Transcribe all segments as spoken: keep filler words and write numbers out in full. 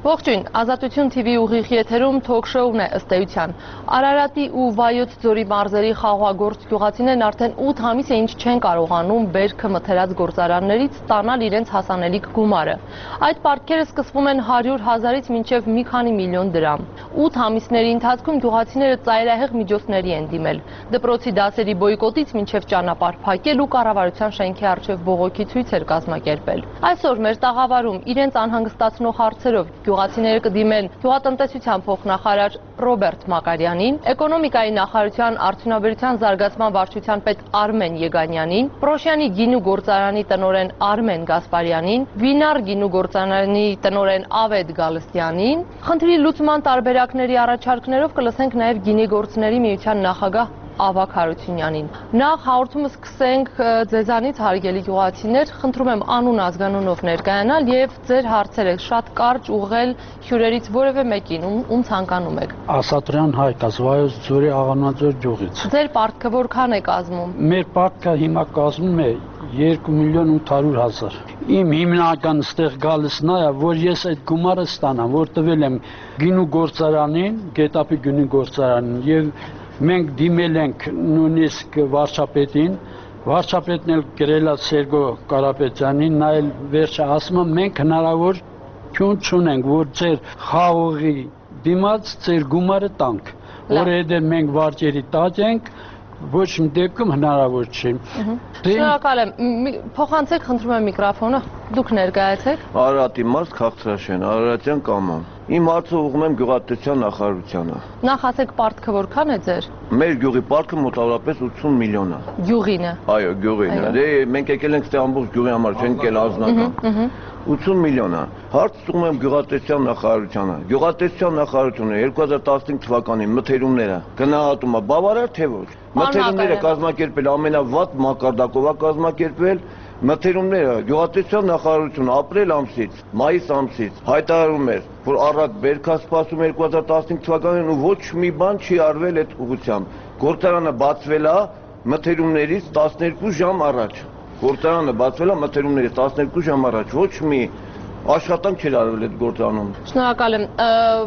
Ողջույն, Ազատություն T V ուղիղ եթերում թոք-շոուն է ըստ էության։ Արարատի ու Վայոց ձորի մարզերի խաղաղագործ գյուղացիներն արդեն ութ ամիս է ինչ չեն կարողանում բերքը մթերած գործարաններից ստանալ իրենց հասանելիք գումարը։ Այդ պարտքերը սկսվում են հարյուր հազարից մինչև մի քանի միլիոն դրամ։ ութ ամիսների ընթացքում գյուղացիները ծայրահեղ միջոցների են դիմել։ Դպրոցի դասերի բոյկոտից մինչև ճանապարհ փակել ու կառավարության շենքի առջև բողոքի ցույցեր կազմակերպել։ Այսօր մեր տաղավարում իրենց անհանգստացնող հարցերով գյուղացիները կդիմեն գյուղատնտեսության փոխնախարար Ռոբերտ Մակարյանին, Էկոնոմիկայի նախարարության արդյունաբերության զարգացման վարչության պետ Արմեն Եգանյանին, Պրոշյանի գինու գործարանի տնօրեն Արմեն Գասպարյանին, Վինար գինու գործարանի տնօրեն Ավետ Գալստյանին։ Խնդրի լուծման տարբերակների առաջարկներով կլսենք նաև գինեգործների միության նախագահ Ավագ Հարությունյանին։ Նախ հաղորդումը սկսենք ձեզանից, հարգելի գյուղացիներ, խնդրում եմ անուն ազգանունով ներկայանալ եւ ձեր հարցերը շատ կարճ ուղղել հյուրերից որևէ մեկին, ում ցանկանում եք։ Ասատրյան Հայկ, Վայոց ձորի Աղավնաձոր գյուղից։ Ձեր պարտքը որքան է կազմում։ Մեր պարտքը հիմա կազմում է երկու միլիոն ութ հարյուր հազար։ Իմ հիմնական ստեղ գալսն է, որ ես այդ գումարը ստանամ, որ տվել եմ գինու գործարանին, Գետափի գինու գործարանին եւ մենք դիմել ենք նույնիսկ վարչապետին, վարչապետն էլ գրել է Սերգո Կարապետյանին, նա էլ վերջը ասում է մենք հնարավորություն չունենք, որ ձեր խաղողի դիմաց ձեր գումարը տանք, որովհետև մենք վարջերի տակ ենք, ոչ մի դեպքում հնարավոր չի։ Շնորհակալ եմ, փոխանցեք խնդրում եմ միկրոֆոնը, դուք ներկայացեք։ Արարատի մարզ Քաղցրաշեն, Արարատյան կամամ։ Իմ հարցը ուղղում եմ գյուղատնտեսության նախարարությանը։ Նախ ասեք պարտքը որքան է ձեր։ Մեր գյուղի պարտքը մոտավորապես ութսուն միլիոն է։ Գյուղին է։ Այո, գյուղին է։ Դե մենք եկել ենք ստե ամբողջ գյուղի համար, չենք եկել անձնական։ ութսուն միլիոն է։ Հարցը ուղղում եմ գյուղատնտեսության նախարարությանը։ Գյուղատնտեսության նախարարությունը երկու հազար տասնհինգ թվականին մթերումները գնահատում է բավարար թե ոչ։ Մթերումները կազմակերպել ամենավատ մակարդակով է կազմակերպել։ Մթերումները գյուղատնտեսության նախարարությունը ապրիլ ամսից, մայիս ամսից հայտարարում էր, որ առատ բերքա սպասում երկու հազար տասնհինգ թվականին ու ոչ մի բան չի արվել այդ ուղղությամբ։ Գործարանը բացվել է մթերումներից տասներկու ժամ առաջ։ Գործարանը բացվել է մթերումներից տասներկու ժամ առաջ։ Ոչ մի աշխատանք չէր արվել այդ գործանում։ Շնորհակալ եմ։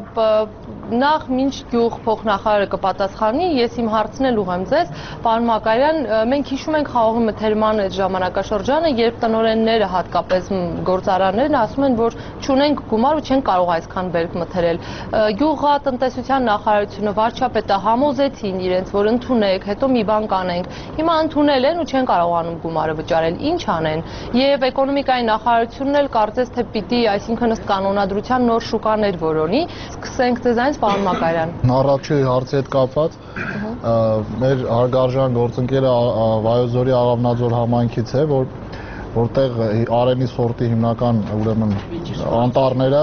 Նախ մինչ գյուղ փոխնախարարը կպատասխանի, ես իմ հարցն էլ ուղղեմ ձեզ, պարոն Մակարյան, մենք հիշում ենք խաղողի մթերման այդ ժամանակաշրջանը, երբ տնօրենները, հատկապես գործարաններն ասում են, որ չունենք գումար ու չեն կարող այսքան բերք մթերել։ Գյուղատնտեսության նախարարությունը, վարչապետը համոզեցին իրենց, որ ընդունեք, հետո մի բան կանենք։ Հիմա ընդունել են ու չեն կարողանում գումարը վճարել։ Ինչ անեն։ Եվ Էկոնոմիկայի նախարարությունն էլ կարծես թե պիտի, այսինքն ըստ կանոնադրության նոր շուկաներ որոնի։ Սկսենք ձեզանից, պարոն Մակարյան։ Առաջի հարցի հետ կապված մեր հարգարժան գործընկերը Վայոց ձորի Աղավնաձոր համայնքից է, որ որտեղ Արենի սորտի հիմնական ուրեմն անտառները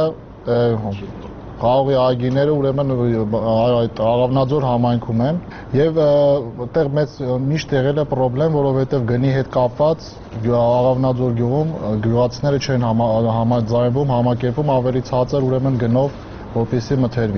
խաղողի այգիները ուրեմն այդ Աղավնաձոր համայնքում են եւ այդտեղ մեծ միշտ եղել է խնդրեմ, որովհետեւ գնի հետ կապված Աղավնաձոր գյուղում գյուղացիները չեն համաձայնվում, համակերպում ավելի ցածր ուրեմն գնով որպեսզի մթերվի։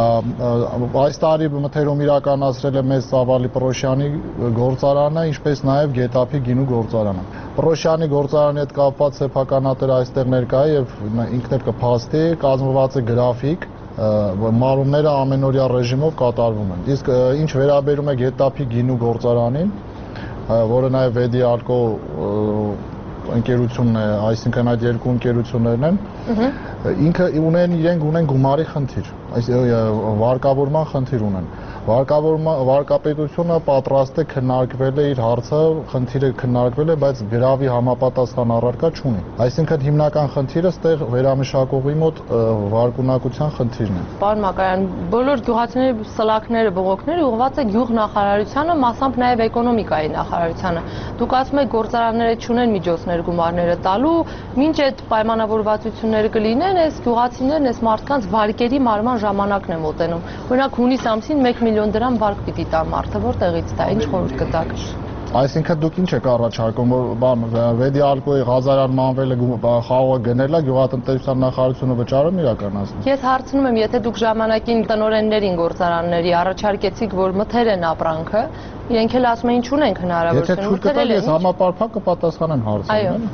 Այս տարի մթերում իրականացրել է մեծ ծավալի Պրոշյանի գործարանը, ինչպես նաև Գետափի գինու գործարանը։ Պրոշյանի գործարանի հետ կապված սեփականատերը այստեղ ներկա է եւ ինքն էլ կփաստի, կազմված է գրաֆիկ, մարումները ամենօրյա ռեժիմով կատարվում են։ Իսկ ինչ վերաբերում է Գետափի գինու գործարանին, որը նաև Վեդիալկո ընկերությունն է, այսինքն այդ երկու ընկերություններն են, ինքը ունեն իրենք ունեն գումարի խնդիր, այս վարկավորման խնդիր ունեն։ Վարկապետությունը պատրաստ է քննարկվել է իր հարցը, խնդիրը քննարկվել է, բայց գրավի համապատասխան առարկա չունի։ Այսինքն հիմնական խնդիրը ստեղ վերամշակողի մոտ վարկունակության խնդիրն է։ Պարոն Մակարյան, բոլոր գյուղացիների սլաքները, բողոքները ուղղված է գյուղ նախարարությանը, մասամբ նաև Էկոնոմիկայի նախարարությանը։ Դուք ասում եք գործարանները չունեն միջոցներ գումարները տալու, մինչ այդ պայմանավորվածությունները կլինեն, այս գյուղացիներն, այս մարդկանց վարկերի մարման ժամանակն է մոտենում։ Օրինակ հունիս ամսին մեկ միլիոն դրամ վարկ պիտի տա մարդը, որտեղից տա, ինչ խորհուրդ կտաք։ Այսինքն դուք ինչ եք առաջարկում, որ բան Վեդիալկոյի Ղազարյան մանվելը խաղողը գնել է, գյուղատնտեսության նախարարությունը վճարում իրականացնում։ Ես հարցնում եմ, եթե դուք ժամանակին տնօրեններին գործարանների առաջարկեցիք, որ մթերեն ապրանքը, իրենք էլ ասում էին չունենք հնարավորություն մթերել։ Եթե թույլ կտալ, ես համապարփակ կպատասխանեմ հարցին։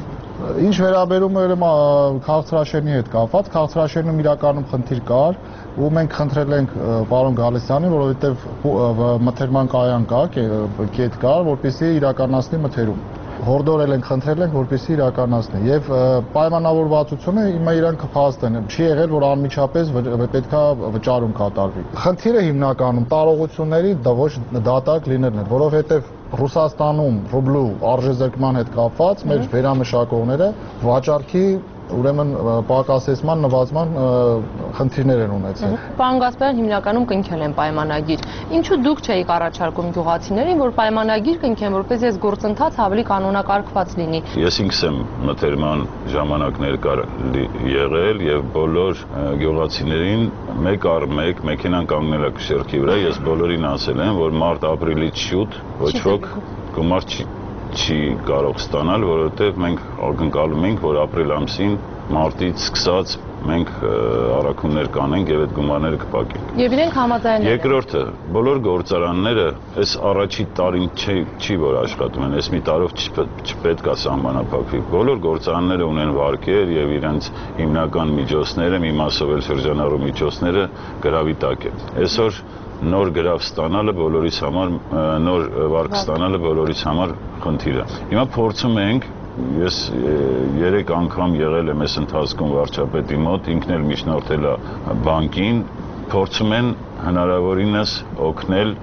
Ինչ վերաբերում է քաղաքացիների հետ կապված, քաղաքացիներում իրականում խնդիր կար, ու մենք խնդրել ենք պարոն Գալստյանին, որովհետև մթերման կայան կա, կետ կա, որպեսզի իրականացնի մթերում։ Հորդորել ենք, խնդրել ենք, որպեսզի իրականացնի։ Եվ պայմանավորվածությունը հիմա իրան կփաստ են։ Չի եղել, որ անմիջապես պետքա վճարում կատարվի։ Խնդիրը հիմնականում տարողությունների ոչ դատարկ լինելն է, որովհետև Ռուսաստանում ռուբլու արժեզրկման հետ կապված մեր վերամշակողները վաճառքի ուրեմն պակասեցման, նվազման խնդիրներ են ունեցել։ Պարոն Գասպարյան, հիմնականում կնքել են պայմանագիր։ Ինչու դուք չէիք առաջարկում գյուղացիներին, որ պայմանագիր կնքեն, որպես այս գործընթացը ավելի կանոնակարգված լինի։ Ես ինքս եմ մթերման ժամանակներ կար եղել եւ բոլոր գյուղացիներին մեկ առ մեկ մեքենան կանգնել է շերքի վրա, ես բոլորին ասել եմ, որ մարտ-ապրիլից շուտ ոչ ոք գումար չի չի կարող ստանալ, որովհետև մենք ակնկալում ենք, որ ապրիլ ամսին մարտից սկսած մենք առաքումներ կանենք եւ այդ գումարները կփակենք։ Եվ իրենք համաձայնել են։ Երկրորդը, բոլոր գործարանները այս առաջի տարին չի, չի որ աշխատում են, այս մի տարով չպետք է սահմանափակվի։ Բոլոր գործարանները ունեն վարկեր եւ իրենց հիմնական միջոցները, մի մասով էլ շրջանառու միջոցները գրավի տակ են։ Այսօր նոր գրավ ստանալը բոլորիս համար, նոր վարկ ստանալը բոլորիս համար խնդիր է։ Հիմա փորձում ենք, ես երեք անգամ եղել եմ այս ընթացքում վարչապետի մոտ, ինքն էլ միջնորդել է բանկին, փորձում են հնարավորինս օգնել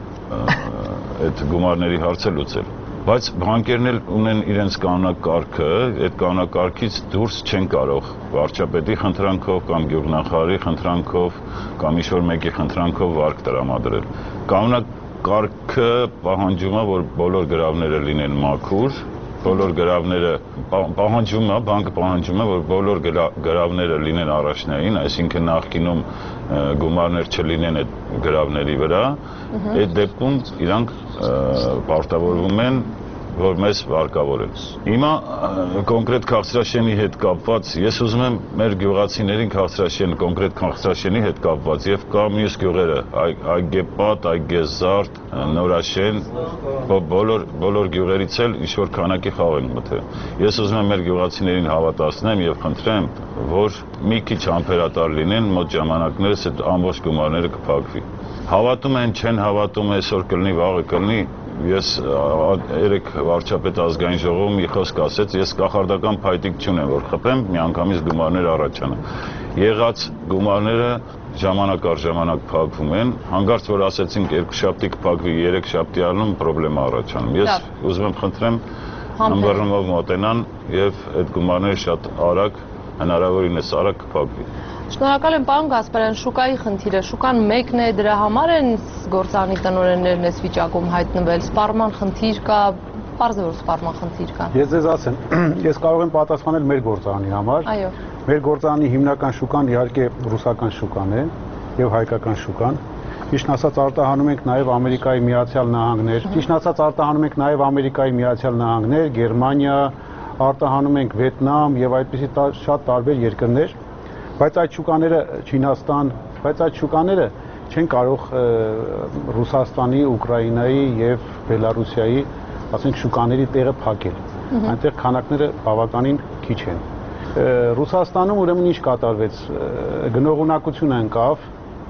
այդ գումարների հարցը լուծել։ Բայց բանկերն էլ ունեն իրենց կանոնակարգը, այդ կանոնակարգից դուրս չեն կարող վարչապետի խնդրանքով կամ գյուղնախարարի խնդրանքով կամ ինչ-որ մեկի խնդրանքով վարկ տրամադրել։ Կանոնակարգը պահանջում է, որ բոլոր գրավները լինեն մաքուր, բոլոր գրավները պահանջում է, բանկը պահանջում է, որ բոլոր գրավները լինեն առաջնային, այսինքն նախկինում գումարներ չլինեն այդ գրավների վրա, այդ դեպքում իրանք պարտավորվում են, որ մեզ վարկավորեն։ Հիմա կոնկրետ քաղաքացիների հետ կապված, ես ուզում եմ մեր գյուղացիներին քաղաքացիների, կոնկրետ քաղաքացիների հետ կապված եւ կա մյուս գյուղերը, Այգեպատ, Այգեզարդ, Նորաշեն, բոլոր բոլոր գյուղերից էլ ինչ որ քանակի խաղ են մտել։ Ես ուզում եմ մեր գյուղացիներին հավատացնեմ եւ խնդրեմ, որ մի քիչ համբերատար լինեն, մոտ ժամանակներս այդ ամբողջ գումարները կփակվի։ Հավատում են, չեն հավատում, այսօր կլինի, վաղը կլինի, ես երեք վարչապետ ազգային ժողովում մի խոսք ասեց, ես կախարդական փայտիկ չունեմ, որ խփեմ, միանգամից գումարներ առաջանան։ Եղած գումարները ժամանակ առ ժամանակ փակվում են, հանկարծ որ ասեցինք երկու շաբթի կփակվի, երեք շաբթի առնում պրոբլեմա առաջանում։ Ես ուզում եմ խնդրեմ համբերումով մոտենան եւ այդ գումարները շատ արագ, հնարավորինս արագ կփակվի։ Շնորհակալ եմ, պարոն Գասպարյան, շուկայի խնդիրը, շուկան մեկն է, դրա համար են գործարանի տնօրեններն այս վիճակում հայտնվել, սպառման խնդիր կա, պարզ է որ սպառման խնդիր կա։ Ես ձեզ ասեմ, ես կարող եմ պատասխանել մեր գործարանի համար։ Այո։ Մեր գործարանի հիմնական շուկան իհարկե ռուսական շուկան է եւ հայկական շուկան։ Ճիշտ ասած արտահանում ենք նաեւ Ամերիկայի Միացյալ Նահանգներ, ճիշտ ասած արտահանում ենք նաեւ Ամերիկայի Միացյալ Նահանգներ, Գերմանիա, արտահանում ենք Վիետնամ եւ այդպիսի շատ տարբեր երկրներ։ Բայց այդ շուկաները Չինաստան, բայց այդ շուկաները չեն կարող Ռուսաստանի, Ուկրաինայի եւ Բելարուսիայի, ասենք շուկաների տեղը փակել։ Այնտեղ քանակները բավականին քիչ են։ Ռուսաստանում ուրեմն ինչ կատարվեց, գնողունակությունը ընկավ,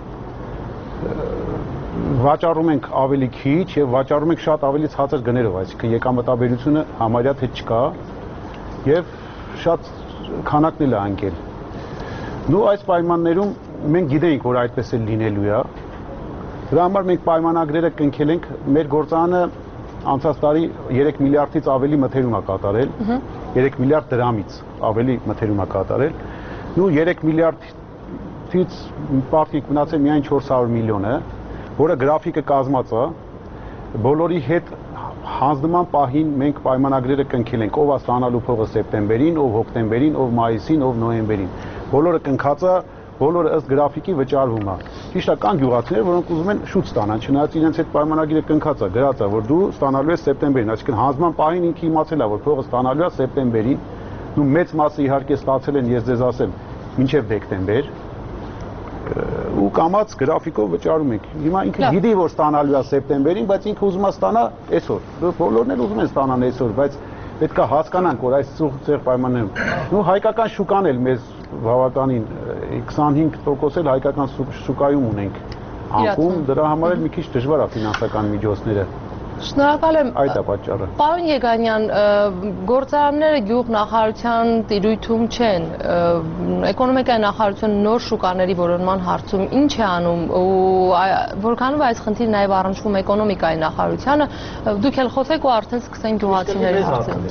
վաճառում ենք ավելի քիչ եւ վաճառում ենք շատ ավելի ցածր գներով, այսինքն եկամտաբերությունը համարյա թե չկա եւ շատ քանակն է անկել։ Նու այս պայմաններում մենք գիտենք, որ այդպես էլ լինելու է։ Դրա համար մենք պայմանագրերը կնքել ենք, մեր գործարանը անցած տարի երեք միլիարդից ավելի մթերում է կատարել, երեք միլիարդ դրամից ավելի մթերում է կատարել։ Նու երեք միլիարդից պարտիկ մնացել միայն չորս հարյուր միլիոնը, որը գրաֆիկը կազմած է, բոլորի հետ հանձնման պահին մենք պայմանագրերը կնքել ենք, ով է ստանալու փողը սեպտեմբերին, ով հոկտեմբերին, ով մայիսին, ով նոյեմբերին։ Բոլորը կնքած է, բոլորը ըստ գրաֆիկի վճարվում է։ Ճիշտ է, կան գյուղացիներ, որոնք ուզում են շուտ ստանան, չնայած իրենց այդ պայմանագիրը կնքած է, գրած է, որ դու ստանալու ես սեպտեմբերին, այսինքն հանձնման պահին ինքը իմացել է, որ փողը ստանալու է սեպտեմբերին, ու մեծ մասը իհարկե ստացել են, ես ձեզ ասեմ, մինչև դեկտեմբեր, ու կամած գրաֆիկով վճարում ենք։ Հիմա ինքը գիտի, որ ստանալու է սեպտեմբերին, բայց ինքը ուզում է ստանա այսօր։ Բոլորն էլ ուզում են ստանան այսօր, բայց պետք է հասկանանք, որ այս ցեղ պայմաններում նու հայկական շուկան էլ մեզ բավականին քսանհինգ տոկոս էլ հայկական շուկայում ունենք անկում, դրա համար էլ մի քիչ դժվար է ֆինանսական միջոցները։ Շնորհակալ եմ։ Այդ է պատճառը։ Պարոն Եգանյան, գործարանները գյուղնախարարության տիրույթում չեն։ Էկոնոմիկայի նախարարությունը նոր շուկաների որոնման հարցում ինչ է անում ու որքանով այս խնդիրը նաև առնչվում էկոնոմիկայի նախարարությանը, դուք էլ խոսեք ու արդեն սկսենք գյուղացիների հարցին։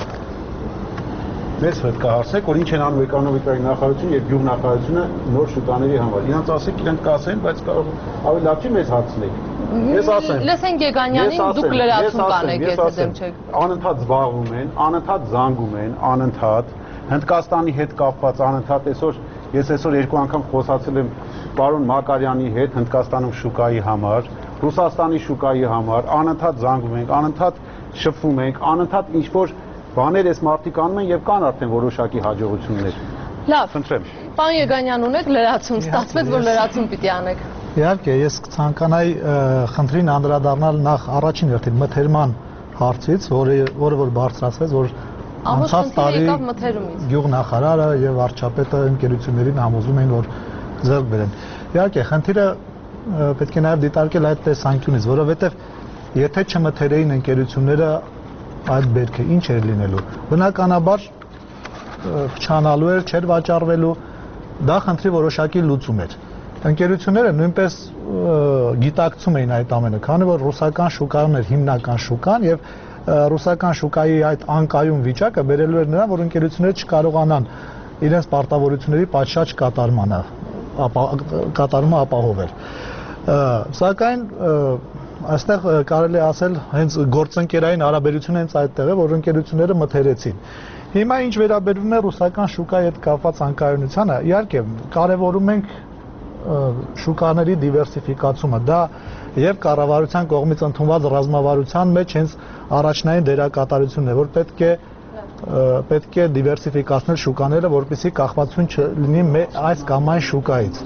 Մեզ պետք է հարցեք, որ ինչ են անում էկոնոմիկայի նախարարությունը եւ գյուղնախարարությունը նոր շուկաների համար։ Իրանց ասեք, իրենք կասեն, բայց կարող ավելի լավ չի մեզ հարցնեք։ Ես ասեմ։ Լսենք Եգանյանին, դուք լրացում կանեք, եթե դեմ չեք։ Անընդհատ զբաղվում են, անընդհատ զանգում են, անընդհատ Հնդկաստանի հետ կապված անընդհատ այսօր ես այսօր երկու անգամ խոսացել եմ պարոն Մակարյանի հետ Հնդկաստանում շուկայի համար, Ռուսաստանի շուկայի համար, անընդհատ զանգում ենք, անընդհատ շփվում ենք, անընդհատ ինչ որ բաներ էս մարդիկ անում են եւ կան արդեն որոշակի հաջողություններ։ Լավ։ Խնդրեմ։ Պարոն Եգանյան, ունեք լրացում, ստացվեց, որ լրացում պիտի անեք։ Իհարկե, ես կցանկանայի խնդրին անդրադառնալ նախ առաջին հերթին մթերման հարցից, որը որը որ բարձրացվեց, որ անցած տարի գյուղնախարարը եւ վարչապետը ընկերություններին համոզում են, որ ձեռք բերեն։ Իհարկե, խնդիրը պետք է նաեւ դիտարկել այդ տեսանկյունից, որովհետեւ եթե չմթերեին ընկերությունները այդ բերքը ինչ էր լինելու։ Բնականաբար փչանալու էր, չէր վաճառվելու, դա խնդրի որոշակի լուծում էր։ Ընկերությունները նույնպես գիտակցում էին այդ ամենը, քանի որ ռուսական շուկան էր հիմնական շուկան եւ ռուսական շուկայի այդ անկայուն վիճակը բերելու էր նրան, որ ընկերությունները չկարողանան իրենց պարտավորությունների պատշաճ կատարմանը կատարումը ապահովել։ Սակայն այստեղ կարելի է ասել հենց գործընկերային հարաբերությունը հենց այդտեղ է, որ ընկերությունները մթերեցին։ Հիմա ինչ վերաբերվում է ռուսական շուկայի հետ կապված անկայունությանը, իհարկե կարևորում ենք շուկաների դիվերսիֆիկացումը, դա եւ կառավարության կողմից ընդունված ռազմավարության մեջ հենց առաջնային դերակատարությունն է, որ պետք է պետք է դիվերսիֆիկացնել շուկաները, որպեսզի կախվածություն չլինի այս կամ այն շուկայից։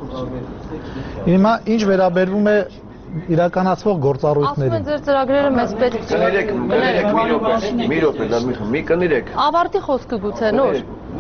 Հիմա ինչ վերաբերվում է իրականացվող գործառույթներին։ Ասում են ձեր ծրագրերը մեզ պետք չէ։ Կներեք, կներեք մի րոպե, մի րոպե, դա մի մի կներեք։ Ավարտի խոսքը գուցե նոր։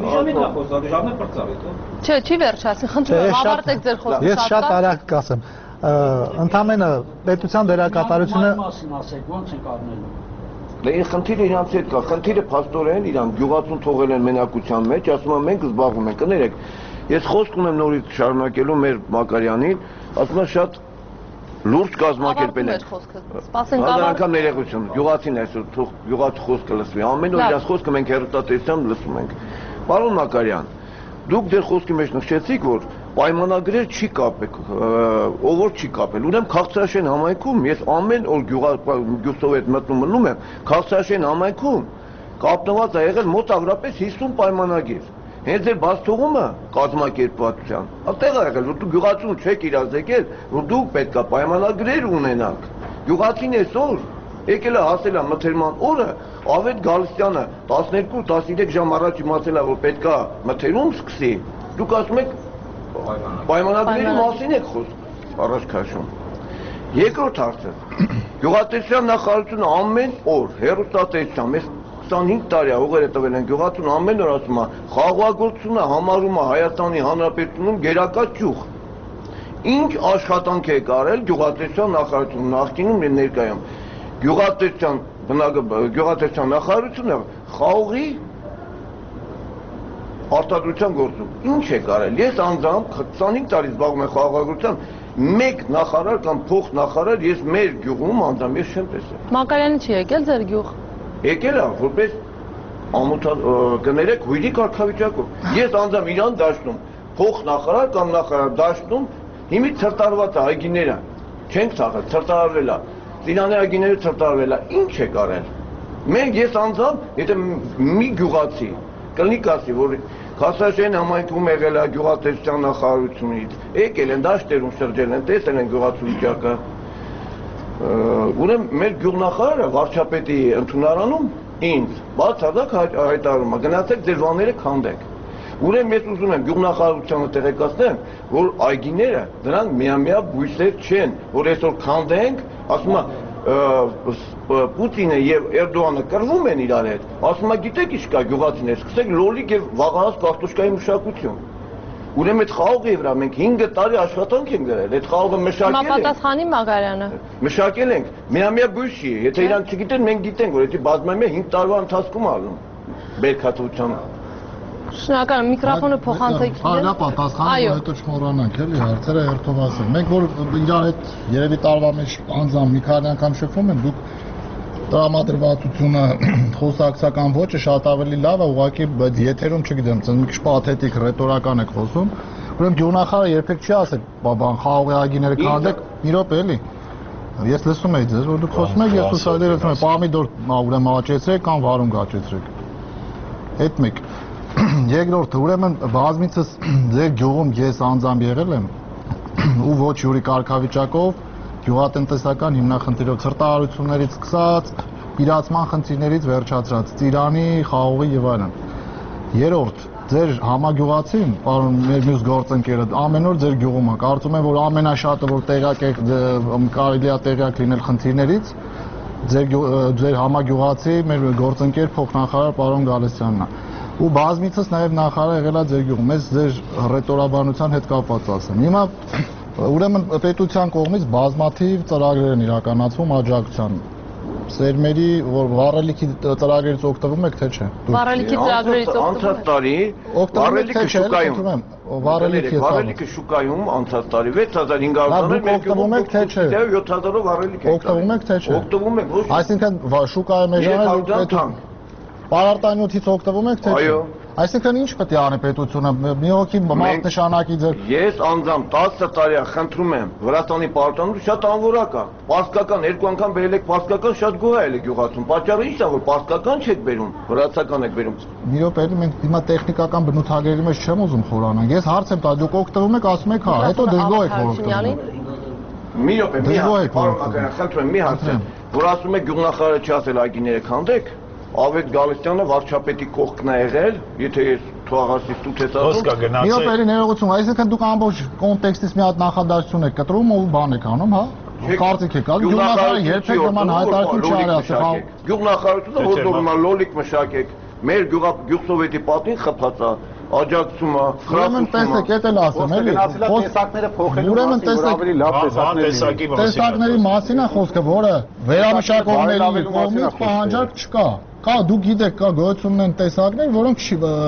Չէ, չի վերջացնի, խնդրում եմ, ավարտեք ձեր խոսքը։ Ես շատ արագ կասեմ։ Ընդամենը պետության դերակատարությունը ասեք, ո՞նց ենք առնելու։ Դե խնդիրը իրանց հետ կա, խնդիրը փաստորեն իրան գյուղացուն թողել են մենակության մեջ, ասում են մենք զբաղվում ենք, կներեք։ Ես խոսք ունեմ նորից շարունակելու մեր Մակարյանին, ասում եմ շատ լուրջ կազմակերպել են։ Սպասենք ավարտի։ Անգամ ներողություն, գյուղացին այսօր թող գյուղացու խոսքը լսվի։ Ամեն օր իրաց խոսքը մենք հեռուստատեսությամբ լսում ենք։ Պարոն Մակարյան, դուք դեր խոսքի մեջ նշեցիք, որ պայմանագրեր չի կապեք, ով որ չի կապել։ Ուրեմն Քաղցրաշեն համայնքում ես ամեն օր գյուղսովետ մտնում մնում եմ, Քաղցրաշեն համայնքում կապնված է եղել մոտ agrապես հիսուն պայմանագիր։ Հենց ձեր բաց թողումը կազմակերպվածության, այդտեղ է եղել, որ դու գյուղացուն չեք իրազեկել, որ դուք պետք է պայմանագրեր ունենաք։ Գյուղացին այսօր եկել է հասել է մթերման օրը, Ավետ Գալստյանը տասներկու տասնյոթ ժամ առաջ իմացել է, որ պետք է մթերում սկսի։ Դուք ասում եք պայմանագրերի մասին եք խոսում առաջ քաշում։ Երկրորդ հարցը, գյուղատնտեսության նախարարությունը ամեն օր հեռուստատեսությամբ ես քսանհինգ տարի է ուղերը տվել են գյուղացուն ամեն օր ասում է խաղաղագործությունը համարում է Հայաստանի Հանրապետությունում գերակա ճյուղ։ Ինչ աշխատանք է կարել գյուղատնտեսության նախարարությունը նախկինում եւ ներկայում։ Գյուղատնտեսության գյուղատնտեսության նախարարությունը խաղողի արտադրության գործում ինչ է կարել։ Ես անձամբ քսանհինգ տարի զբաղվում եմ խաղաղագործությամբ, մեկ նախարար կամ փոխնախարար ես մեր գյուղում անձամբ ես չեմ տեսել։ Մակարյանը չի եկել ձեր գյուղ։ Եկել է որպես ամոթ կներեք հույրի կարգավիճակով։ Ես անձամբ իրան դաշնում, փոխնախարար կամ նախարար դաշնում, հիմի ցրտարված է այգիները։ Չենք ցաղել, ցրտարվել է։ Ծիրանե այգիները ցրտարվել է։ Ինչ է կարել։ Մենք ես անձամբ, եթե մի գյուղացի կլինի ասի, որ Քաղցրաշեն համայնքում եղել է գյուղատնտեսության նախարարությունից, եկել են դաշտերում շրջել են, տեսել են գյուղացու վիճակը։ Ուրեմն մեր գյուղնախարարը վարչապետի ընդունարանում ինձ բացարձակ հայտարարում է, գնացեք ձեր վանները քանդեք։ Ուրեմն ես ուզում եմ գյուղնախարարությանը տեղեկացնեմ, որ այգիները դրանք միամյա բույսեր չեն, որ այսօր քանդենք, ասում է Պուտինը եւ Էրդողանը կռվում են իրար հետ, ասում է գիտեք ինչ կա գյուղացիներ, սկսեք լոլիկ եւ վաղանց կարտոշկայի մշակություն։ Ուրեմն այդ խաղողի վրա մենք հինգ տարի աշխատանք ենք գրել, այդ խաղողը մշակել ենք։ Համապատասխանի Մագարյանը։ Մշակել ենք, միամյա բույս չի, եթե իրանք չգիտեն, մենք գիտենք, որ դա բազմամյա հինգ տարվա ընթացքում ալնում բերքատվության։ Շնորհակալ եմ, միկրոֆոնը փոխանցեք։ Այո, պատասխանը հետո չմոռանանք, էլի հարցերը հերթով ասեմ։ Մենք որ իրար հետ երևի տարվա մեջ անձամ մի քանի անգամ շփվում ենք, դուք տրամադրվածությունը, խոսակցական ոճը շատ ավելի լավ է, ուղղակի եթերում չգիտեմ, մի քիչ պաթետիկ, ռետորական եք խոսում։ Ուրեմն գյուղնախարարը երբեք չի ասել, բան խաղողի այգիները քանդեք, մի րոպե էլի։ Ես լսում եմ ձեզ, որ դուք խոսում եք, ես ուսադերեցնում եմ, պամիդոր ուրեմն աճեցրեք կամ վարունգ աճեցրեք։ Այդ մեկ։ Երկրորդը, ուրեմն բազմիցս ձեր գյուղում ես անձամբ եղել եմ ու ոչ յուրի կարգավիճակով գյուղատնտեսական հիմնախնդիրով ցրտահարություններից սկսած, իրացման խնդիրներից վերջացրած, ծիրանի, խաղողի եւ այլն։ Երրորդ, ձեր համագյուղացին, պարոն մեր մյուս գործընկերը, ամեն օր ձեր գյուղում է, կարծում եմ, որ ամենաշատը որ տեղյակ եք, կարելի է տեղյակ լինել խնդիրներից, ձեր ձեր համագյուղացի, մեր գործընկեր փոխնախարար պարոն Գալստյանն է։ Ու բազմիցս նաև նախարարը եղել է ձեր գյուղում, ես ձեր ռետորաբանության հետ կապված ասեմ։ Հիմա ուրեմն պետության կողմից բազմաթիվ ծրագրեր են իրականացվում աջակցության։ Սերմերի որ վառելիքի ծրագրերից օգտվում եք թե չէ։ Վառելիքի ծրագրերից անցած տարի վառելիքը շուկայում վառելիքի վառելիքը շուկայում անցած տարի վեց հազար հինգ հարյուր դոլար մենք օգտվում եք թե չէ։ յոթ հազարով վառելիք եք։ Օգտվում եք թե չէ։ Օգտվում ենք ոչ։ Այսինքն շուկայի մեժանը Պարարտանյութից օգտվում եք թե չէ։ Այո։ Այսինքն ինչ պետք է անի պետությունը մի հոգի մարդ նշանակի ձեր։ Ես անձամբ տասը տարի խնդրում եմ Վրաստանի պարարտանյութը շատ անորակ է։ Պարսկական երկու անգամ բերել եք պարսկական շատ գոհ է գյուղացում։ Պատճառը ի՞նչ է որ պարսկական չեք բերում, վրացական եք բերում։ Մի րոպե, մենք հիմա տեխնիկական բնութագրերի մեջ չեմ ուզում խորանալ։ Ես հարց եմ տա, դուք օգտվում եք, ասում եք հա, հետո դժգոհ եք որ օգտվում։ Մի րոպե, մի հարց, պարոն Մակարյան, խնդրում եմ մի հարց։ Որ ասում եք գյուղնախարարը չի ասել այգիները քանդեք։ Ավետ Գալստյանը վարչապետի կողքն է եղել, եթե ես թողածից դուք ես ասում։ Մի օպերի ներողություն, այսինքն դուք ամբողջ կոնտեքստից մի հատ նախադասություն եք կտրում ու բան եք անում, հա։ Կարծիք եք անում, գյուղնախարարը երբեք նման հայտարարություն չի արել, ասել։ Գյուղնախարարությունը որ նորմալ լոլիկ մշակեք, մեր գյուղսովետի պատին խփած է, աջակցումը, ուրեմն տեսեք, դա էլ ասեմ, էլի։ Տեսակները փոխելու ուրեմն տեսեք, տեսակների մասին է խոսքը, որը վերամշակողների կողմից պահանջարկ չկա։ Կա, դուք գիտեք, կա գոյություն են տեսակներ, որոնք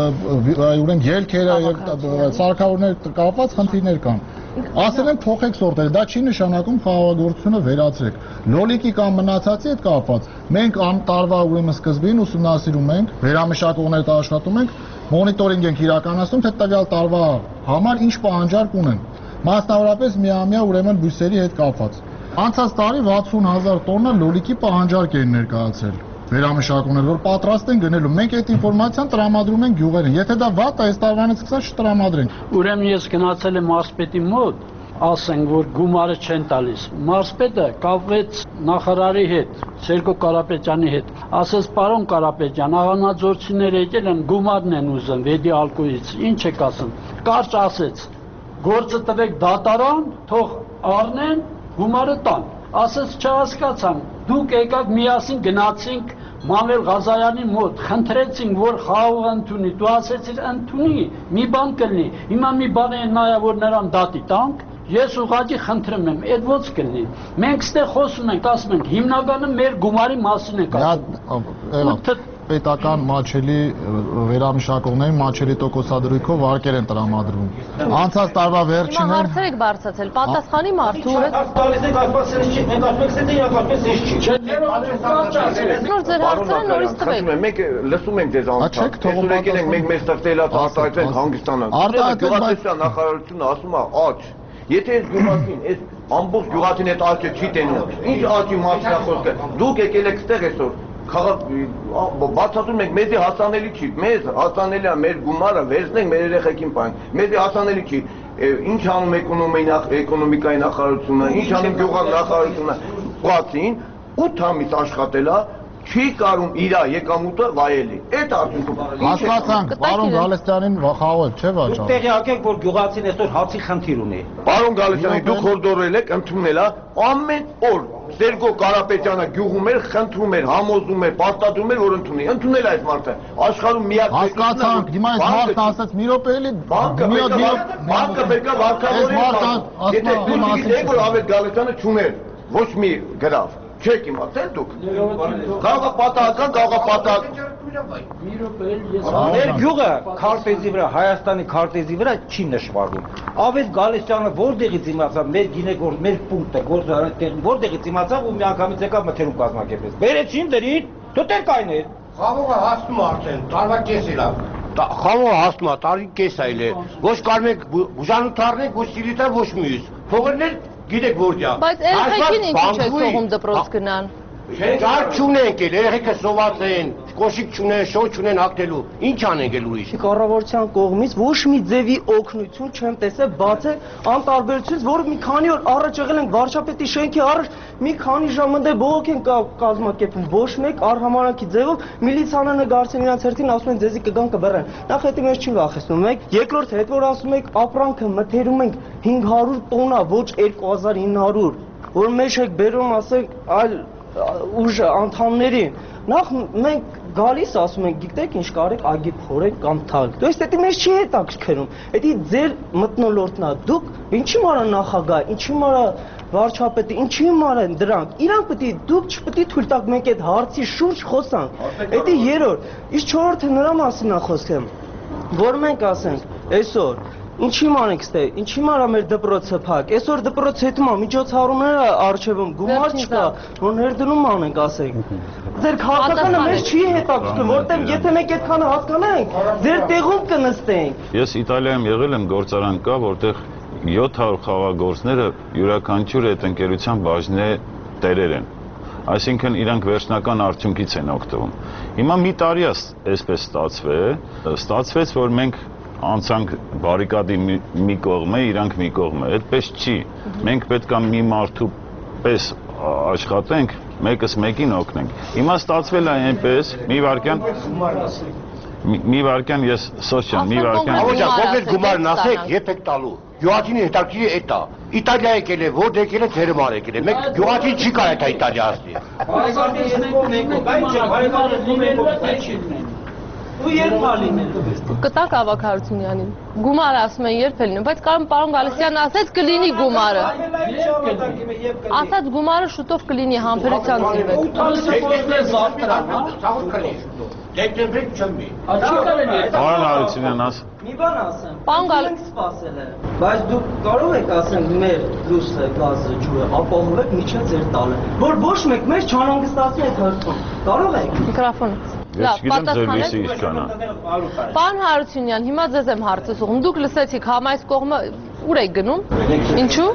ուրեմն ելքերը եւ սարքավորներ կապված խնդիրներ կան։ Ասել են փոխեք սորտերը, դա չի նշանակում խաղաղագործությունը վերացրեք։ Լոլիկի կամ մնացածի հետ կապված մենք տարվա ուրեմն սկզբին ուսումնասիրում ենք, վերամշակողներդ աշխատում ենք, մոնիտորինգ ենք իրականացնում, թե տվյալ տարվա համար ինչ պահանջարկ ունեն։ Մասնավորապես միամյա ուրեմն բույսերի հետ կապված։ Անցած տարի վաթսուն հազար տոննա լոլիկի պահանջարկ են ներկայացրել վերամշակողներ, որ պատրաստ են գնելու։ Մենք այդ ինֆորմացիան տրամադրում ենք գյուղերին։ Եթե դա վատ է, այս տարվանից սկսած չտրամադրենք։ Ուրեմն ես գնացել եմ մարզպետի մոտ, ասենք որ գումարը չեն տալիս։ Մարզպետը կապվեց նախարարի հետ, Սերգո Կարապետյանի հետ։ Ասեց, պարոն Կարապետյան, աղանաձորցիները եկել են, գումարն են ուզում Վեդի ալկոյից։ Ինչ եք ասում։ Կարճ ասեց, գործը տվեք դատարան, թող առնեն, գումարը տան։ Ասեց չհասկացամ, դուք եկաք միասին գնացինք Մանվել Ղազարյանի մոտ, խնդրեցինք, որ խաղողը ընդունի, դու ասեցիր ընդունի, մի բան կլինի, հիմա մի բան է նայա, որ նրան դատի տանք, ես ուղղակի խնդրում եմ, այդ ոնց կլինի։ Մենք ստեղ խոսում ենք, ասում ենք, հիմնականը մեր գումարի մասին ենք ասում։ Պետական մաչելի վերամշակողների մաչելի տոկոսադրույքով վարկեր են տրամադրվում։ Անցած տարվա վերջին Հիմա հարցեր եք բարձրացել, պատասխանի մարդու ուրեք։ Տալիս եք ասված ինչ չի, մենք ասում ենք, թե իրականապես ինչ չի։ Նոր ձեր հարցերը նորից տվեք։ Մենք լսում ենք ձեզ անցած։ Այսօր եկել ենք մենք մեզ տղտելած արտահայտենք հանգստանանք։ Գյուղատնտեսության նախարարությունը ասում է աճ։ Եթե այս գյուղացին, այս ամբողջ գյուղացին այդ աճը չի տենում, ինչ աճի մասին է խոսքը։ Դուք եկել եք ստեղ այսօր բացատրում ենք, մեզի հասանելի չի, մեզ հասանելի է մեր գումարը վերցնենք մեր երեխեքին պահենք, մեզի հասանելի չի, ինչ անում էկոնոմիկայի նախարարությունը, ինչ անում գյուղան նախարարությունը, բացին ութ ամիս աշխատել է, չի կարում իր եկամուտը վայելի։ Այդ արդյունքում Հասկացանք, պարոն Գալստյանին խաղալ չէ վաճառ։ Դուք տեղյակ եք, որ գյուղացին այսօր հացի խնդիր ունի։ Պարոն Գալստյանի, դուք հորդորել եք, ընդունել ա, ամեն օր Սերգո Կարապետյանը գյուղում էր, խնդրում էր, համոզում էր, պարտադրում էր, որ ընդունի։ Ընդունել այդ մարդը։ Աշխարհում միակ Հասկացանք, հիմա այս մարդն ասաց մի րոպե էլի բանկը բանկը պետք է վարկավորի։ Եթե դուք գիտեք, որ Ավետ Գալստյանը չուներ ոչ մի գրավ, չեք իմացել դուք։ Կարող է պատահական, կարող է պատահական։ Մեր գյուղը քարտեզի վրա, Հայաստանի քարտեզի վրա չի նշվարվում։ Ավետ Գալստյանը որտեղից իմացավ մեր գինեգործ, մեր պունկտը, գործարան տեղ, որտեղից իմացավ ու միանգամից եկավ մթերում կազմակերպեց։ Բերեցին դրին, դուք կային էր։ Խաղողը հասնում է արդեն, տարվա կես էլ է։ Խաղողը հասնում է, տարի կես այլ է։ Ոչ կարող եք բուժանութարնեք, ոչ սիրիտար, ոչ մյուս։ Փողերներ գիտեք որ ջա։ Բայց երեխեքին ինչու՞ չեք թողում դպրոց գնան։ Ճար չունենք էլ, երեխեքը սոված են, կոշիկ չունեն, շոյ չունեն հագնելու, ինչ անենք էլ ուրիշ։ Կառավարության կողմից ոչ մի ձևի օգնություն չեմ տեսել, բացի անտարբերությունից, որ մի քանի օր առաջ եղել ենք վարչապետի շենքի առաջ, մի քանի ժամ ընդ բողոք են կազմակերպում, ոչ մեկ արհամարանքի ձևով միլիցիանը նգարցեն իրաց հերթին, ասում են ձեզի կգան կբռնեն։ Նախ հետի մեզ չի վախեցնում, մեկ, երկրորդ հետ որ ասում եք ապրանքը մթերում ենք հինգ հարյուր տոննա, ոչ երկու հազար ինը հարյուր, որ մեջ եք բերում, ասենք, այլ ուժ անդամներին։ Նախ մենք գալիս ասում ենք, գիտեք ինչ կարեք, այգի փորեք կամ թաղեք։ Դու այս դեպի մեզ չի հետաքրքրում։ Դա ձեր մթնոլորտն է։ Դուք ինչի մարա նախագահ, ինչի մարա վարչապետը, ինչի մարա դրանք։ Իրանք պետք է դուք չպետք է թույլ տաք մենք այդ հարցի շուրջ խոսանք։ Դա երրորդ։ Իսկ չորրորդը նրա մասին է խոսքը, որ մենք ասենք, այսօր ինչի մանենք ստե, ինչի մարա մեր դպրոցը փակ, այսօր դպրոց հետում է, միջոցառումները առջևում, գումար չկա, որ ներդնում անենք, ասենք։ Ձեր քաղաքականը մեզ չի հետաքրքրում, որտեղ եթե մենք այդքանը հասկանանք, ձեր տեղում կնստենք։ Ես Իտալիայում եղել եմ, գործարան կա, որտեղ յոթ հարյուր խաղաղորձները յուրաքանչյուր այդ ընկերության բաժնե տերեր են։ Այսինքն իրանք վերջնական արդյունքից են օգտվում։ Հիմա մի տարի է այսպես ստացվել, ստացվեց, որ մենք անցանք բարիկադի մի կողմը, իրանք մի կողմը, այդպես չի։ Մենք պետք է մի մարդու պես աշխատենք, մեկս մեկին օգնենք։ Հիմա ստացվել է այնպես, մի վարքյան մի վարքյան ես սոսիալ, մի վարքյան Ավոջա, կոնկրետ գումարն ասեք, երբ եք տալու։ Գյուղացին հետաքրքիր է դա։ Իտալիա եկել է, որ եկել է Թերմար եկել է։ Մեկ գյուղացին չի կարող դա Իտալիա ասի։ Ու երբ ալինել։ Կտակ Ավագարությունյանին։ Գումարը ասում են երբ է լինում, բայց կարող պարոն Գալստյանն ասեց կլինի գումարը։ Ասած գումարը շուտով կլինի համբերության ծիրվեք։ Դեկտեմբեր չմի։ Պարոն Հարությունյան աս։ Մի բան ասեմ։ Պարոն Գալ սպասել է։ Բայց դուք կարող եք ասենք մեր լույսը, գազը, ջուրը ապահովեք միջև ձեր տալը, որ ոչ մեկ մեզ չանհանգստացնի այդ հերթում։ Կարող եք։ Միկրոֆոնը։ Ես գիտեմ ձեր լույսի ինչքան է։ Պարոն Հարությունյան, հիմա ձեզ եմ հարցը ուղղում։ Դուք լսեցիք համայց կողմը ուր եք գնում։ Ինչու։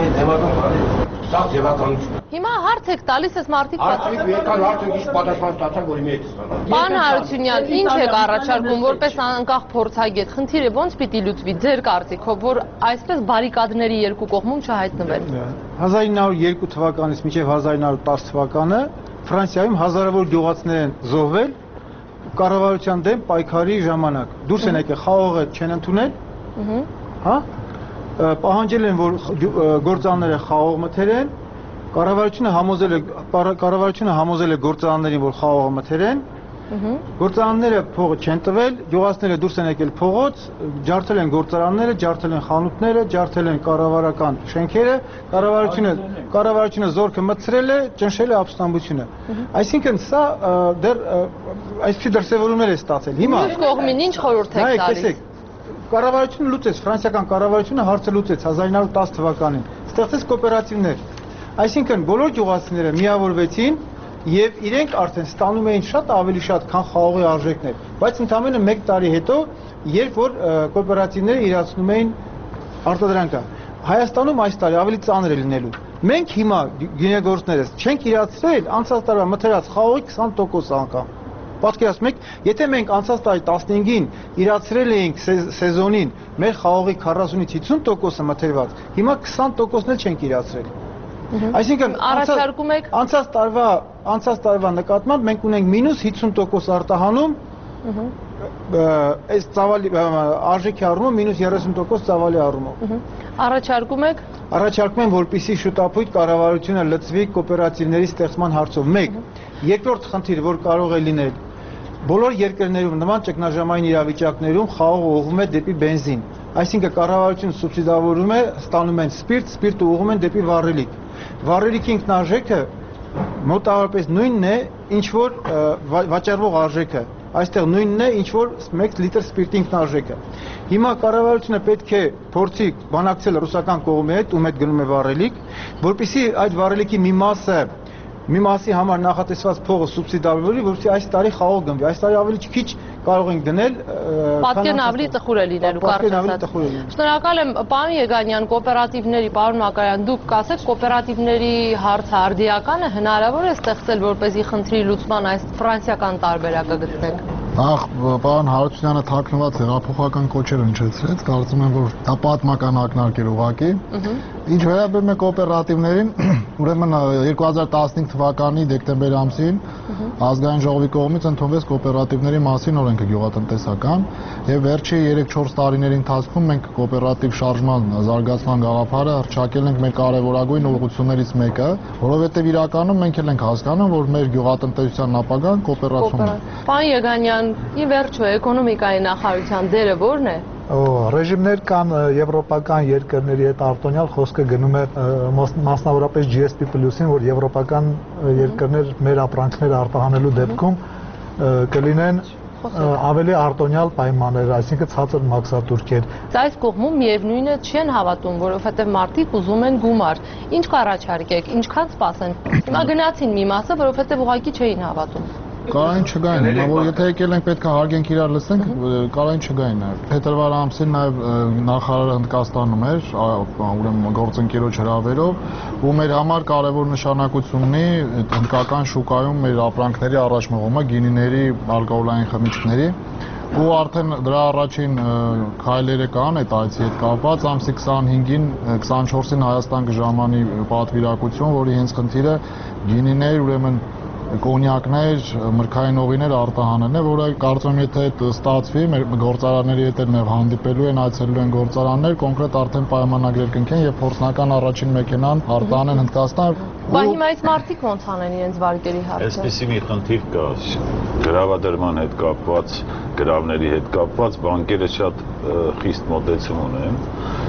Սա ձևականություն է։ Հիմա հարց եք տալիս, այս մարդիկ Արդյոք եկան արդյոք ինչ պատասխան ստացան, որ իմի հետ ստանան։ Պարոն Հարությունյան, ինչ եք առաջարկում որպես անկախ փորձագետ, խնդիրը ոնց պիտի լուծվի ձեր կարծիքով, որ այսպես բարիկադների երկու կողմում չհայտնվեն։ հազար ինը հարյուր երկու թվականից մինչև հազար ինը հարյուր տասը թվականը Ֆրանսիայում հազարավոր գյուղացիներ են զոհվել կառավարության դեմ պայքարի ժամանակ։ Դուրս են եկել, խաղողը չեն ընդունել։ Հա? Պահանջել են, որ գործարանները խաղող մթերեն, կառավարությունը համոզել է կառավարությունը համոզել է գործարաններին, որ խաղողը մթերեն, գործարանները փողը չեն տվել, գյուղացիները դուրս են եկել փողոց, ջարդել են գործարանները, ջարդել են խանութները, ջարդել են կառավարական շենքերը, կառավարությունը կառավարությունը զորքը մտցրել է, ճնշել է ապստամբությունը։ Այսինքն սա դեռ այսպիսի դրսևորումներ է ստացել։ Հիմա Մյուս կողմին ինչ խորհուրդ եք տալիս։ Կառավարությունը լուծեց, ֆրանսիական կառավարությունը հարցը լուծեց հազար ինը հարյուր տասը թվականին, ստեղծեց կոոպերատիվներ։ Այսինքն բոլոր գյուղացիները միավորվեցին եւ իրենք արդեն ստանում էին շատ ավելի շատ, քան խաղողի արժեքներ, բայց ընդամենը մեկ տարի հետո, երբ որ կոոպերատիվները իրացնում էին արտադրանքը, Հայաստանում այս տարի ավելի ծանր է լինելու։ Մենք հիմա գինեգործներս չենք իրացրել անցած տարվա մթերած խաղողի քսան տոկոս անգամ։ Պատկերացնում եք, եթե մենք անցած տարի տասնհինգին իրացրել էինք սեզոնին մեր խաղողի քառասունից հիսուն տոկոսը մթերված, հիմա քսան տոկոսն էլ չենք իրացրել։ Այսինքն առաջարկում եք անցած տարվա անցած տարվա նկատմամբ մենք ունենք մինուս հիսուն տոկոս արտահանում, այս ծավալի արժեքի առումով մինուս երեսուն տոկոս ծավալի առումով։ Առաջարկում եք։ Առաջարկում եմ, որպեսզի շուտապույտ կառավարությունը լծվի կոոպերատիվների ստեղծման հարցով։ Մեկ, երկրորդ խնդիրը, որ կարող է լինել, բոլոր երկրներում նման ճգնաժամային իրավիճակներում խաղողը ուղղվում է դեպի բենզին։ Այսինքն կառավարությունը սուբսիդավորում է, ստանում են սպիրտ, սպիրտը ուղղում են դեպի վառելիք։ Վառելիքի ինքնարժեքը մոտավորապես նույնն է, ինչ որ վաճառվող արժեքը։ Այստեղ նույնն է, ինչ որ մեկ լիտր սպիրտի ինքնարժեքը։ Հիմա կառավարությունը պետք է փորձի բանակցել ռուսական կողմի հետ, ում հետ գնում է վառելիք, որպեսզի այդ վառելիքի մի մասը մի մասի համար նախատեսված փողը սուբսիդավորվի, որպեսզի այս տարի խաղող գնվի։ Այս տարի ավելի քիչ կարող ենք դնել։ Պատկերն ավելի տխուր է լինելու, կարծես ասած։ Շնորհակալ եմ, պարոն Եգանյան, կոոպերատիվների, պարոն Մակարյան, դուք կասեք, կոոպերատիվների հարցը արդիական է, հնարավոր է ստեղծել, որպեսզի խնդրի լուծման այս ֆրանսիական տարբերակը գտնեք։ Նախ պարոն Հարությունյանը թաքնված հեղափոխական կոչեր հնչեցրեց, կարծում եմ, որ դա պատմական ակնարկ էր ուղղակի։ Ինչ վերաբերում է կոոպերատիվներին, ուրեմն երկու հազար տասնհինգ թվականի դեկտեմբեր ամսին ազգային ժողովի կողմից ընդունվեց կոոպերատիվների մասին օրենքը գյուղատնտեսական, եւ վերջի երեք-չորս տարիների ընթացքում մենք կոոպերատիվ շարժման զարգացման գաղափարը հռչակել ենք մեր կարևորագույն ուղղություններից մեկը, որովհետեւ իրականում մենք էլ ենք հասկանում, որ մեր գյուղատնտեսության ապագան կոոպերացիոն է։ Պարոն Եգանյան, ի վերջո էկոնոմիկայի նախարարության դերը ո՞րն է։ Ռեժիմներ կան եվրոպական երկրների հետ արտոնյալ խոսքը գնում է մասնավորապես G S P Plus-ին, որ եվրոպական երկրներ մեր ապրանքները արտահանելու դեպքում կլինեն ավելի արտոնյալ պայմաններ, այսինքն ցածր մաքսատուրքեր։ Այս կողմում միևնույն է չեն հավատում, որովհետև մարդիկ ուզում են գումար։ Ինչ կառաջարկեք, ինչքան սպասեն։ Հիմա գնացին մի մասը, որովհետև ուղղակի չէին հավատում։ Կարային չգային, հիմա որ եթե եկել ենք պետք է հարգենք իրար լսենք, կարային չգային նաև։ Փետրվար ամսին նաև նախարարը Հնդկաստանում էր, ուրեմն գործընկերոջ հրավերով, ու մեր համար կարևոր նշանակություն ունի հնդկական շուկայում մեր ապրանքների առաջմղումը, գինիների, ալկոհոլային խմիչքների, ու արդեն դրա առաջին քայլերը կան այդ այցի հետ կապված, ամսի քսանհինգին, քսանչորսին Հայաստան կժամանի պատվիրակություն, որի հենց խնդիրը գինիներ, ուրեմն կոնյակներ, մրգային օղիներ արտահանելն է, որը կարծում եմ եթե ստացվի, մեր գործարանների հետ էլ նաև հանդիպելու են, այցելելու են գործարաններ, կոնկրետ արդեն պայմանագրեր կնքեն եւ փորձնական առաջին մեքենան արտահանեն Հնդկաստան։ Բա հիմա այս մարդիկ ոնց անեն իրենց վարկերի հարցը։ Այսպեսի մի խնդիր կա, գրավադրման հետ կապված, գրավների հետ կապված բանկերը շատ խիստ մոտեցում ունեն։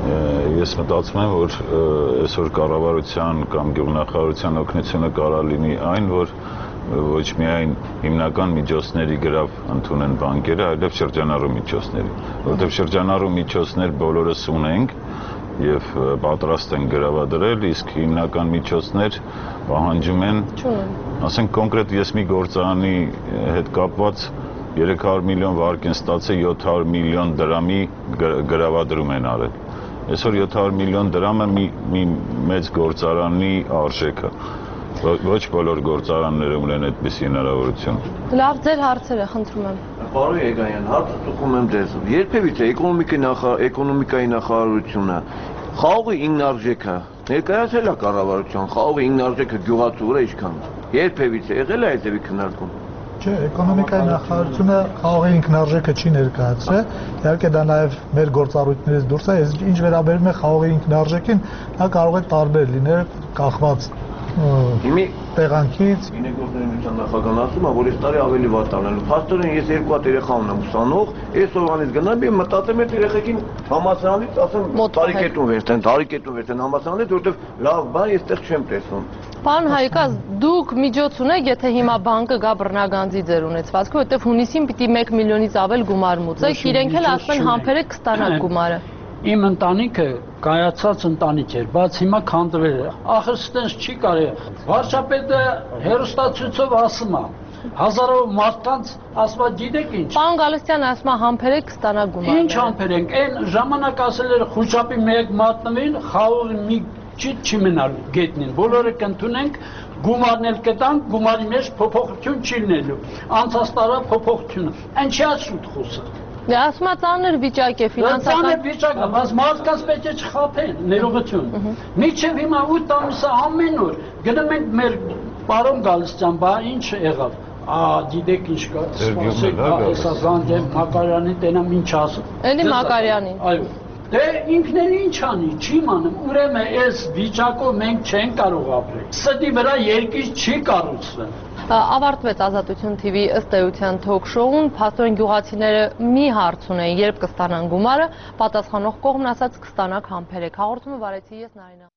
Ես մտածում եմ, որ այսօր կառավարության կամ գյուղնախարարության օգնությունը կարա լինի այն, որ ոչ միայն հիմնական միջոցների գրավ ընդունեն բանկերը, այլև շրջանառու միջոցների, որովհետև շրջանառու միջոցներ բոլորս ունենք եւ պատրաստ են գրավադրել, իսկ հիմնական միջոցներ պահանջում են, ասենք կոնկրետ ես մի գործարանի հետ կապված երեք հարյուր միլիոն վարկ են ստացել, յոթ հարյուր միլիոն դրամի գրավադրում են արել։ Այսօր յոթ հարյուր միլիոն դրամը մի, մի մեծ գործարանի արժեքը։ Ոչ բոլոր գործարանները ունեն այդպիսի հնարավորություն։ Լավ, ձեր հարցերը խնդրում եմ։ Պարոն Եգանյան, հարցը տխում եմ ձեզ։ Երբևիցե էկոնոմիկայի նախարարությունը խաղողի ինքնարժեքը ներկայացել է կառավարության, խաղողի ինքնարժեքը գյուղացու վրա ինչքան։ Երբևիցե եղել է այդպիսի քննարկում։ Չէ, էկոնոմիկայի նախարարությունը խաղողի ինքնարժեքը չի ներկայացրել, իհարկե դա նաև մեր գործառույթներից դուրս է, ինչ վերաբերում է խաղողի ինքնարժեքին, դա կարող է տարբեր լինել, կախված Հիմի տեղանքից գինեգործնեության նախագահն ասում է, որ այս տարի ավելի վատ անելու։ Փաստորեն ես երկու հատ երեխա ունեմ ուսանող, այսօրվանից գնամ եւ մտածեմ այդ երեխեքին համալսարանից ասեմ տարիքետուն վերցնեն, տարիքետուն վերցնեն համալսարանից, որովհետեւ լավ բան այստեղ չեմ տեսնում։ Պարոն Հայկազ, դուք միջոց ունեք, եթե հիմա բանկը գա բռնագանձի ձեր ունեցվածքը, որովհետեւ հունիսին պիտի մեկ միլիոնից ավել գումար մուծեք, իրենք էլ ասում են համբերեք կստանաք գումարը։ Իմ ընտանիքը կայացած ընտանիք էր, բայց հիմա քանդվել է։ Ախր ստենց չի կարելի։ Վարչապետը հերոստացույցով ասում է, հազարով մարդկանց ասում է, գիտեք ինչ։ Պարոն Գալստյան ասում է համբերեք կստանաք գումարը։ Ինչ համբերենք, այն ժամանակ ասել էր խուճապի մեկ մատնվին, խաղողի մի ճիտ չի մնալ գետնին։ Բոլորը կընդունենք, գումարն էլ կտանք, գումարի մեջ փոփոխություն չի լինելու։ Անցած տարվա փոփոխությունը։ Ինչի՞ ասում խոսը։ Դե ասում է ծանր վիճակ է ֆինանսական։ Ծանր վիճակ է, բայց մարդկանց պետք է չխաբեն, ներողություն։ Մինչև հիմա ութ ամսը ամեն օր գնում ենք մեր Պարոն Գալստյան, բա ինչ եղավ։ Ա, գիտեք ինչ կա, սպասեք, ասազան դեմ Մակարյանի տենամ ինչ ասում։ Էլի Մակարյանին։ Այո։ Դե ինքն էլ ինչ անի, չի մանում, ուրեմն այս վիճակով մենք չենք կարող ապրել։ Ստի վրա երկիր չի կառուցվել։ Ավարտվեց Ազատություն T V ըստ էության թոք-շոուն, փաստորեն գյուղացիները մի հարց ունեն, երբ կստանան գումարը, պատասխանող կողմն ասաց կստանաք համբերեք։ Հաղորդումը վարեցի ես Նարինա